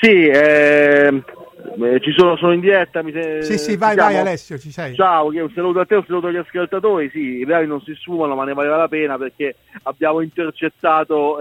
Sì, sono in diretta. Sì, vai Alessio, ci sei. Ciao, un saluto a te, un saluto agli ascoltatori. Sì, i reali non si sfumano, ma ne valeva la pena perché abbiamo intercettato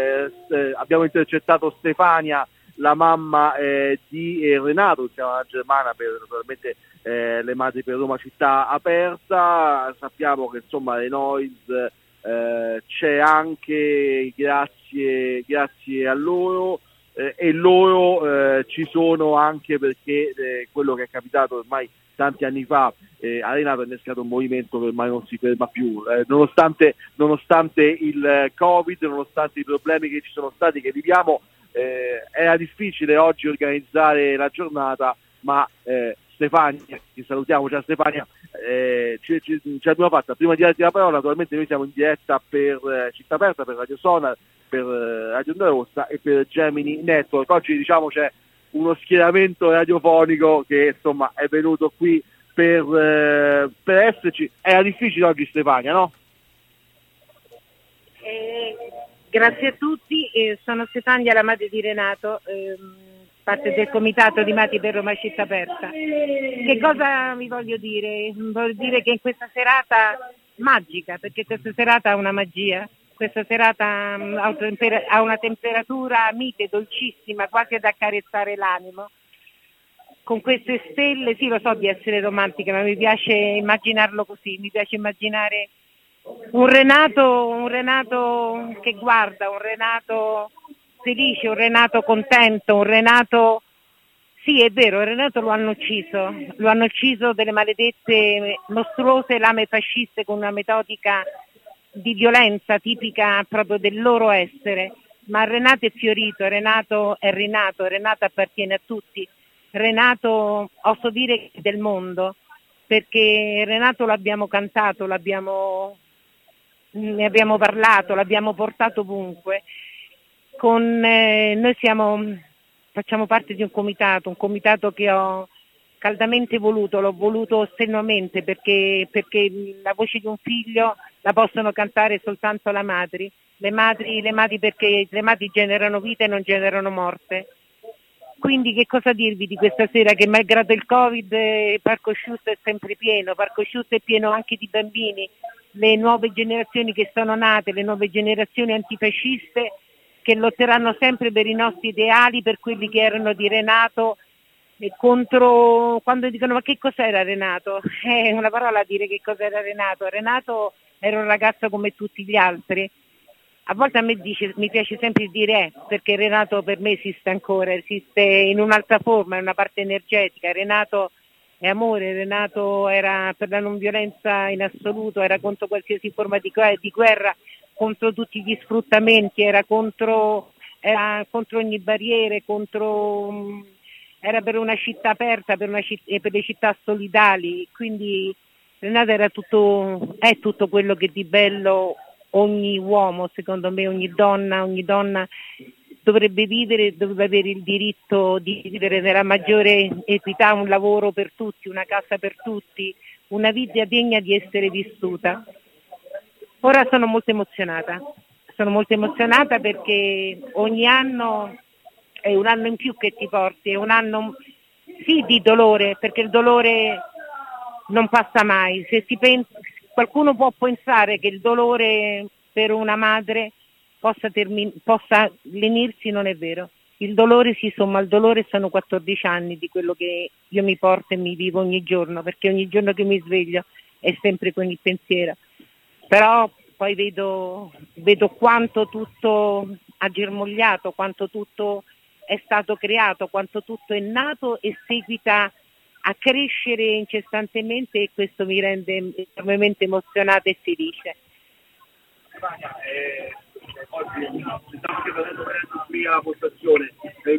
Stefania, la mamma di Renato, che si chiama Germana, per naturalmente le madri per Roma Città Aperta. Sappiamo che insomma le Noise c'è anche grazie a loro. E loro ci sono anche perché quello che è capitato ormai tanti anni fa a Renato ha innescato un movimento che ormai non si ferma più, nonostante il Covid, nonostante i problemi che ci sono stati, che viviamo, era difficile oggi organizzare la giornata, ma Stefania, che salutiamo, ciao Stefania, ce l'abbiamo fatta. Prima di darti la parola, naturalmente noi siamo in diretta per Città Aperta, per Radio Sonar, per Radio Onda Rossa e per Gemini Network. Oggi diciamo c'è uno schieramento radiofonico che insomma è venuto qui per esserci. Era difficile oggi Stefania, no? Grazie a tutti, sono Stefania, la madre di Renato, parte del comitato di Madri per Roma Città Aperta. Che cosa vi voglio dire? Voglio dire che in questa serata magica, perché questa serata ha una magia, questa serata ha una temperatura mite, dolcissima, quasi ad accarezzare l'animo. Con queste stelle, sì, lo so di essere romantica, ma mi piace immaginarlo così, mi piace immaginare un Renato che guarda, un Renato felice, un Renato contento, un Renato... Sì, è vero, il Renato lo hanno ucciso delle maledette, mostruose lame fasciste con una metodica di violenza tipica proprio del loro essere, ma Renato è fiorito, Renato è rinato, Renato appartiene a tutti, Renato oso dire del mondo, perché Renato l'abbiamo cantato, ne abbiamo parlato, l'abbiamo portato ovunque. Noi facciamo parte di un comitato che ho caldamente voluto, l'ho voluto strenuamente perché la voce di un figlio la possono cantare soltanto le madri perché le madri generano vita e non generano morte. Quindi che cosa dirvi di questa sera, che malgrado il Covid Parco Sciusto è sempre pieno, Parco Sciusto è pieno anche di bambini, le nuove generazioni che sono nate, le nuove generazioni antifasciste che lotteranno sempre per i nostri ideali, per quelli che erano di Renato, e contro, quando dicono ma che cos'era Renato? È una parola a dire che cos'era Renato. Renato era un ragazzo come tutti gli altri. A volte mi piace sempre dire perché Renato per me esiste ancora, esiste in un'altra forma, in una parte energetica. Renato è amore, Renato era per la non violenza in assoluto, era contro qualsiasi forma di guerra, contro tutti gli sfruttamenti, era contro ogni barriera, era per una città aperta, per le città solidali, quindi Renato è tutto quello che di bello ogni uomo, secondo me, ogni donna dovrebbe vivere, dovrebbe avere il diritto di vivere nella maggiore equità, un lavoro per tutti, una casa per tutti, una vita degna di essere vissuta. Ora sono molto emozionata perché ogni anno è un anno in più che ti porti, è un anno sì di dolore, perché il dolore non passa mai. Qualcuno può pensare che il dolore per una madre possa lenirsi, non è vero. Il dolore si somma al dolore, sono 14 anni di quello che io mi porto e mi vivo ogni giorno, perché ogni giorno che mi sveglio è sempre con il pensiero. Però poi vedo quanto tutto ha germogliato, quanto tutto è stato creato, quanto tutto è nato e seguita a crescere incessantemente, e questo mi rende enormemente emozionata e felice. Oggi qui alla postazione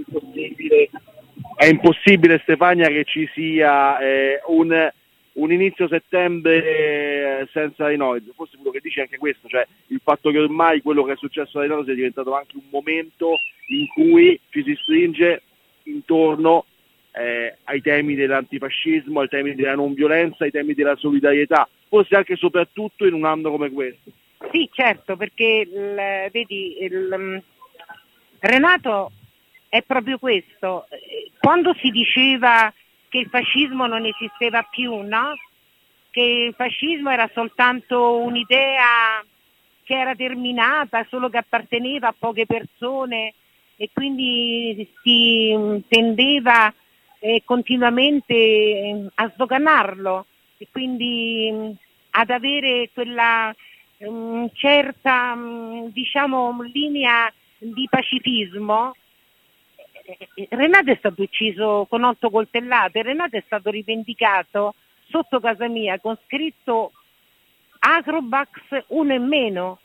è impossibile Stefania che ci sia un inizio settembre senza Renato. Forse quello che dice anche questo, cioè il fatto che ormai quello che è successo a Renato sia diventato anche un momento in cui ci si stringe intorno ai temi dell'antifascismo, ai temi della non violenza, ai temi della solidarietà, forse anche e soprattutto in un anno come questo. Sì, certo, perché Renato è proprio questo. Quando si diceva che il fascismo non esisteva più, no? Che il fascismo era soltanto un'idea che era terminata, solo che apparteneva a poche persone e quindi si tendeva continuamente a sdoganarlo e quindi ad avere quella certa diciamo linea di pacifismo. Renato è stato ucciso con 8 coltellate, Renato è stato rivendicato sotto casa mia con scritto Acrobax 1 in meno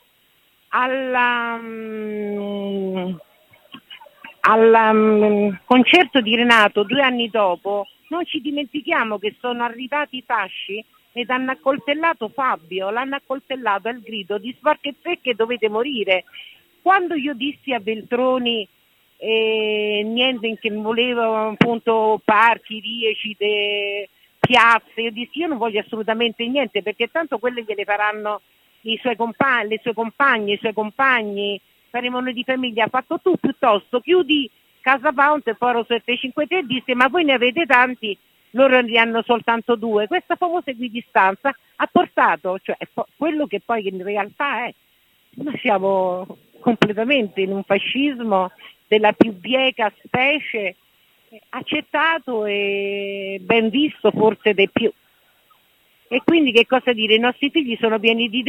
al concerto di Renato 2 anni dopo. Non ci dimentichiamo che sono arrivati i fasci ed hanno accoltellato Fabio, l'hanno accoltellato al grido di sbarca e fecche, dovete morire. Quando io dissi a Veltroni niente, che volevo appunto parchi, riecite, piazze, io dissi io non voglio assolutamente niente perché tanto quelle gliele faranno i suoi compagni, le sue compagne, i suoi compagni, faremo noi di famiglia. Ha fatto tu piuttosto chiudi Casa Pound e poi 753 disse ma voi ne avete tanti, loro ne hanno soltanto 2. Questa famosa equidistanza ha portato, cioè quello che poi in realtà è, noi siamo completamente in un fascismo della più bieca specie, accettato e ben visto forse dei più. E quindi che cosa dire? I nostri figli sono pieni di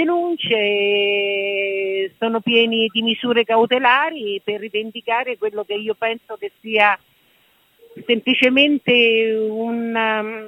denunce, sono pieni di misure cautelari per rivendicare quello che io penso che sia semplicemente un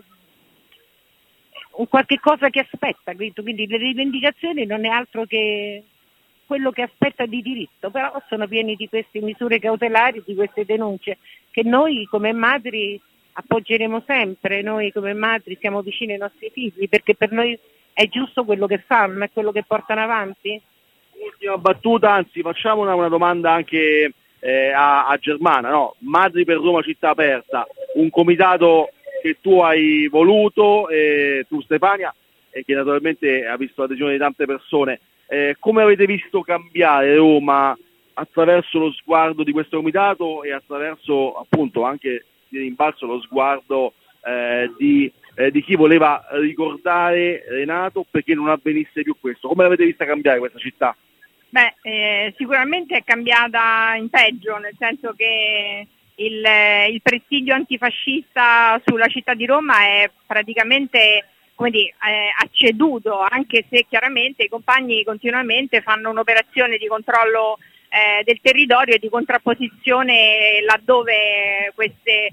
qualche cosa che aspetta, quindi le rivendicazioni non è altro che quello che aspetta di diritto, però sono pieni di queste misure cautelari, di queste denunce che noi come madri appoggeremo sempre, noi come madri siamo vicini ai nostri figli perché per noi è giusto quello che fanno, è quello che portano avanti. Ultima battuta, anzi facciamo una domanda anche a Germana, no? Madri per Roma Città Aperta, un comitato che tu hai voluto, tu Stefania, e che naturalmente ha visto l'adesione di tante persone. Come avete visto cambiare Roma attraverso lo sguardo di questo comitato e attraverso appunto anche di rimbalzo lo sguardo di chi voleva ricordare Renato perché non avvenisse più questo? Come l'avete vista cambiare questa città? Sicuramente è cambiata in peggio, nel senso che il presidio antifascista sulla città di Roma è praticamente ha ceduto, anche se chiaramente i compagni continuamente fanno un'operazione di controllo del territorio e di contrapposizione laddove queste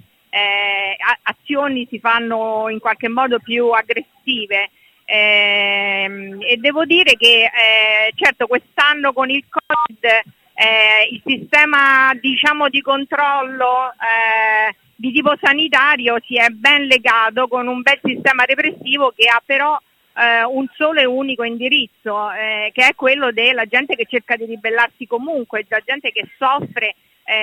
azioni si fanno in qualche modo più aggressive. E devo dire che certo quest'anno con il Covid il sistema diciamo di controllo di tipo sanitario si è ben legato con un bel sistema repressivo che ha però un solo e unico indirizzo, che è quello della gente che cerca di ribellarsi comunque, la gente che soffre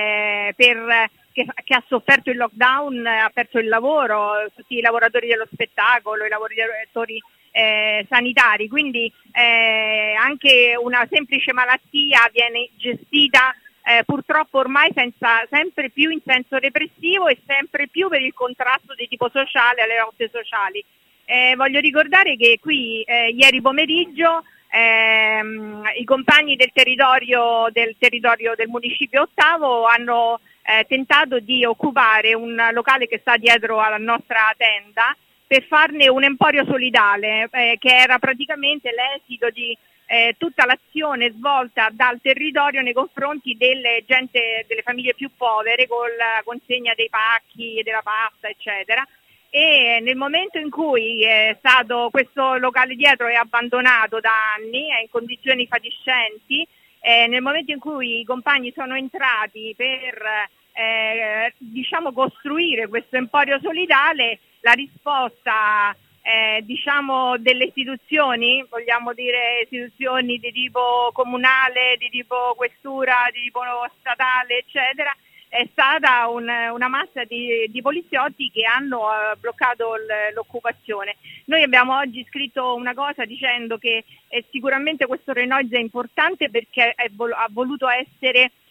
che ha sofferto il lockdown, ha perso il lavoro, tutti i lavoratori dello spettacolo, i lavoratori sanitari, quindi anche una semplice malattia viene gestita purtroppo ormai sempre più in senso repressivo e sempre più per il contrasto di tipo sociale alle lotte sociali. Voglio ricordare che qui ieri pomeriggio i compagni del territorio del municipio ottavo hanno tentato di occupare un locale che sta dietro alla nostra tenda per farne un emporio solidale, che era praticamente l'esito di tutta l'azione svolta dal territorio nei confronti delle famiglie più povere con la consegna dei pacchi, della pasta, eccetera. E nel momento in cui questo locale dietro è abbandonato da anni, è in condizioni fatiscenti, nel momento in cui i compagni sono entrati per costruire questo emporio solidale, la risposta delle istituzioni, vogliamo dire istituzioni di tipo comunale, di tipo questura, di tipo statale, eccetera, è stata una massa di poliziotti che hanno bloccato l'occupazione. Noi abbiamo oggi scritto una cosa dicendo che sicuramente questo Renoise è importante perché ha voluto essere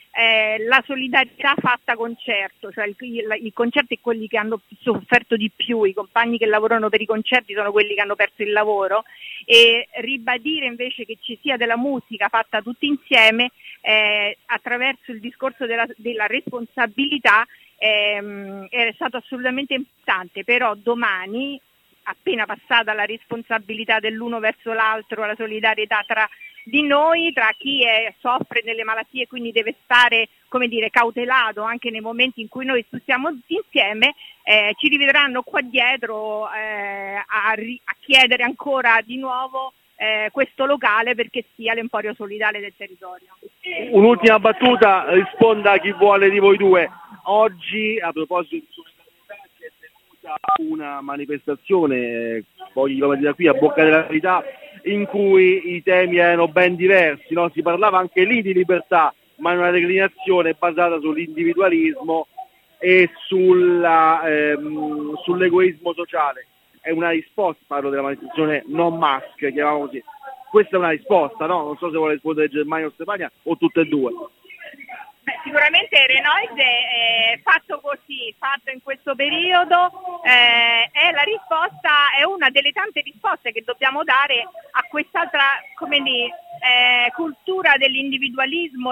la solidarietà fatta concerto, cioè i concerti è quelli che hanno sofferto di più, i compagni che lavorano per i concerti sono quelli che hanno perso il lavoro, e ribadire invece che ci sia della musica fatta tutti insieme attraverso il discorso della responsabilità è stato assolutamente importante. Però domani, appena passata la responsabilità dell'uno verso l'altro, la solidarietà tra di noi, tra chi soffre delle malattie e quindi deve stare, come dire, cautelato anche nei momenti in cui noi stiamo insieme, ci rivedranno qua dietro a chiedere ancora di nuovo questo locale perché sia l'emporio solidale del territorio. Un'ultima battuta, risponda chi vuole di voi due. Oggi, a proposito di solidarietà, si è tenuta una manifestazione, pochi chilometri da qui, a Bocca della Verità, in cui i temi erano ben diversi, no? Si parlava anche lì di libertà, ma in una declinazione basata sull'individualismo e sull'egoismo sociale. È una risposta, parlo della manifestazione non mask, chiamiamo così. Questa è una risposta, no? Non so se vuole rispondere Germania o Stefania o tutte e due. Sicuramente Renoise fatto così, fatto in questo periodo, è la risposta, è una delle tante risposte che dobbiamo dare a quest'altra, come dire, cultura dell'individualismo,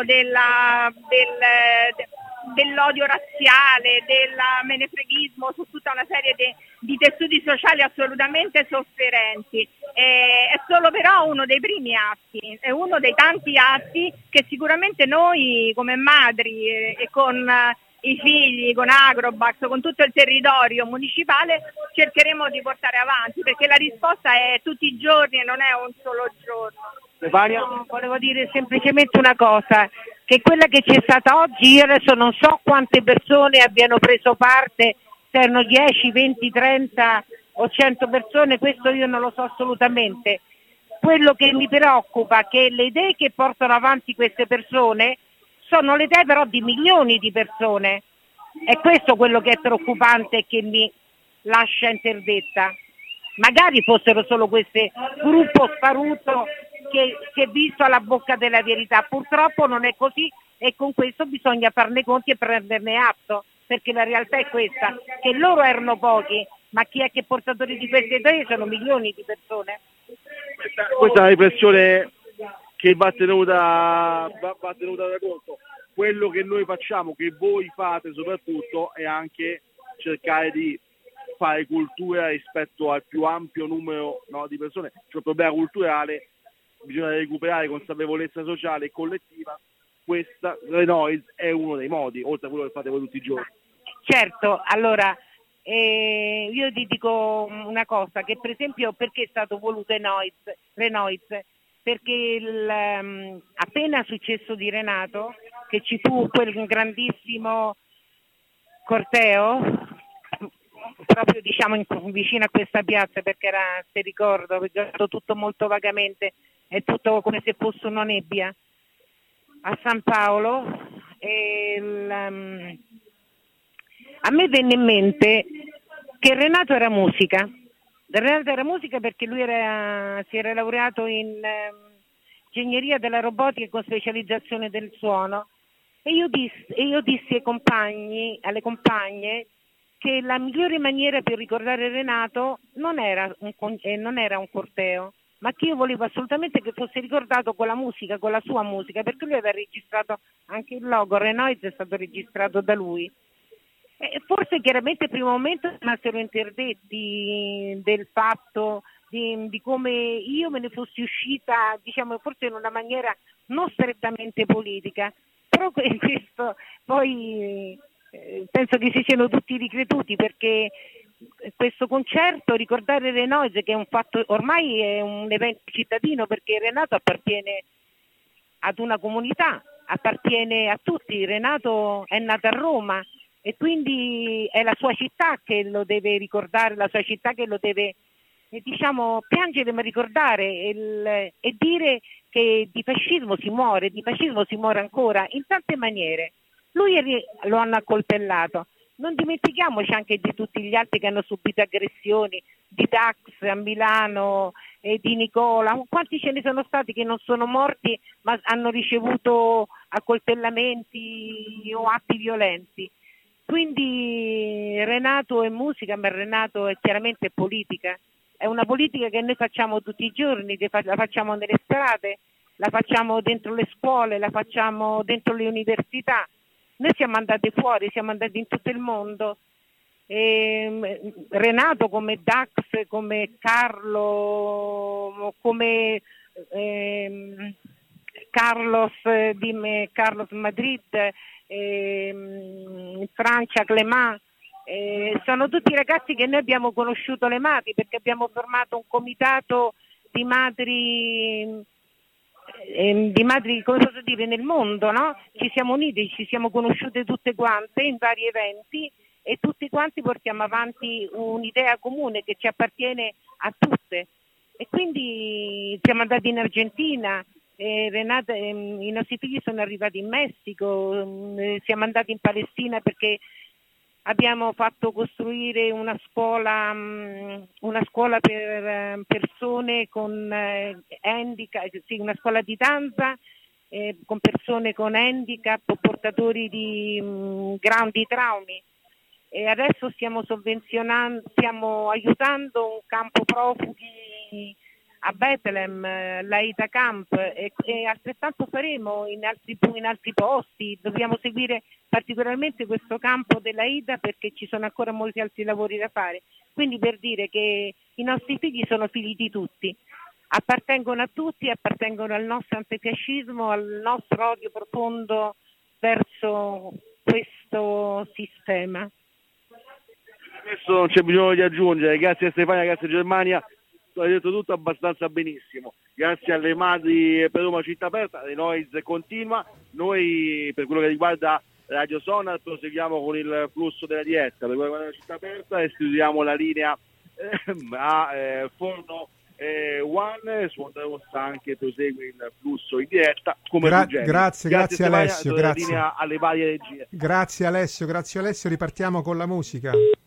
dell'odio razziale, del menefreghismo su tutta una serie di tessuti sociali assolutamente sofferenti. È solo però uno dei primi atti, è uno dei tanti atti che sicuramente noi come madri e con i figli, con Agrobax, con tutto il territorio municipale cercheremo di portare avanti, perché la risposta è tutti i giorni e non è un solo giorno. Stefania? No, volevo dire semplicemente una cosa, che quella che c'è stata oggi, io adesso non so quante persone abbiano preso parte, se erano 10, 20, 30 o 100 persone, questo io non lo so assolutamente. Quello che mi preoccupa è che le idee che portano avanti queste persone sono le idee però di milioni di persone. È questo quello che è preoccupante e che mi lascia interdetta. Magari fossero solo questo gruppo sparuto che si è visto alla bocca della verità. Purtroppo non è così e con questo bisogna farne conti e prenderne atto, perché la realtà è questa, che loro erano pochi, ma chi è che portatori di queste idee sono milioni di persone. Questa è una riflessione che va tenuta da conto. Quello che noi facciamo, che voi fate soprattutto, è anche cercare di fare cultura rispetto al più ampio numero, no, di persone. C'è un problema culturale, bisogna recuperare consapevolezza sociale e collettiva. Questa Renoise è uno dei modi, oltre a quello che fate voi tutti i giorni. Certo, allora io ti dico una cosa, che per esempio perché è stato voluto Renoise? Perché appena successo di Renato, che ci fu quel grandissimo corteo, proprio diciamo vicino a questa piazza, perché era, se ricordo, ricordo tutto molto vagamente, è tutto come se fosse una nebbia, a San Paolo, a me venne in mente che Renato era musica. Renato era musica perché lui si era laureato in ingegneria della robotica con specializzazione del suono, e io dissi alle compagne che la migliore maniera per ricordare Renato non era un corteo, ma che io volevo assolutamente che fosse ricordato con la musica, con la sua musica, perché lui aveva registrato anche il logo, Renoise è stato registrato da lui. E forse chiaramente il primo momento rimasero interdetti del fatto di come io me ne fossi uscita, diciamo, forse in una maniera non strettamente politica, però questo poi penso che si siano tutti ricreduti, perché questo concerto, ricordare Renoise, che è un fatto, ormai è un evento cittadino, perché Renato appartiene ad una comunità, appartiene a tutti. Renato è nato a Roma e quindi è la sua città che lo deve ricordare, la sua città che lo deve, diciamo, piangere ma ricordare, e dire che di fascismo si muore ancora in tante maniere. Lui lo hanno accoltellato. Non dimentichiamoci anche di tutti gli altri che hanno subito aggressioni, di Dax a Milano, di Nicola, quanti ce ne sono stati che non sono morti ma hanno ricevuto accoltellamenti o atti violenti. Quindi Renato è musica, ma Renato è chiaramente politica. È una politica che noi facciamo tutti i giorni, la facciamo nelle strade, la facciamo dentro le scuole, la facciamo dentro le università. Noi siamo andati fuori, siamo andati in tutto il mondo. Renato come Dax, come Carlo, come Carlos Madrid, in Francia Clément, sono tutti ragazzi che noi abbiamo conosciuto le madri, perché abbiamo formato un comitato di madri, come posso dire, nel mondo, no? Ci siamo uniti, ci siamo conosciute tutte quante in vari eventi e tutti quanti portiamo avanti un'idea comune che ci appartiene a tutte. E quindi siamo andati in Argentina, Renata, i nostri figli sono arrivati in Messico, siamo andati in Palestina perché abbiamo fatto costruire una scuola per persone con handicap, sì, una scuola di danza con persone con handicap o portatori di grandi traumi. E adesso stiamo aiutando un campo profughi a Bethlehem, l'Aida Camp, e altrettanto faremo in altri posti. Dobbiamo seguire particolarmente questo campo dell'Aida perché ci sono ancora molti altri lavori da fare. Quindi per dire che i nostri figli sono figli di tutti, appartengono a tutti, appartengono al nostro antifascismo, al nostro odio profondo verso questo sistema. Adesso non c'è bisogno di aggiungere, grazie a Stefania, grazie a Germania, hai detto tutto abbastanza benissimo. Grazie alle madri per Roma Città Aperta, The Noise continua. Noi per quello che riguarda Radio Sonar proseguiamo con il flusso della diretta, per quello che riguarda la Città Aperta istituiamo la linea a Forno One, su Onda Rossa anche prosegue il flusso in diretta come grazie Alessio, grazie. Linea alle varie regie. Grazie Alessio, ripartiamo con la musica.